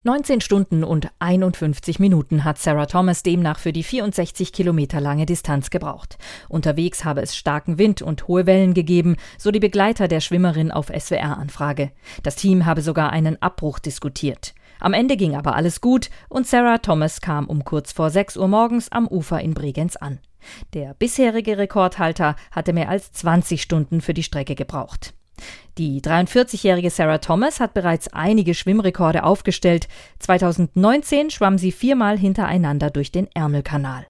19 Stunden und 51 Minuten hat Sarah Thomas demnach für die 64 Kilometer lange Distanz gebraucht. Unterwegs habe es starken Wind und hohe Wellen gegeben, so die Begleiter der Schwimmerin auf SWR-Anfrage. Das Team habe sogar einen Abbruch diskutiert. Am Ende ging aber alles gut und Sarah Thomas kam um kurz vor 6 Uhr morgens am Ufer in Bregenz an. Der bisherige Rekordhalter hatte mehr als 20 Stunden für die Strecke gebraucht. Die 43-jährige Sarah Thomas hat bereits einige Schwimmrekorde aufgestellt. 2019 schwamm sie 4-mal hintereinander durch den Ärmelkanal.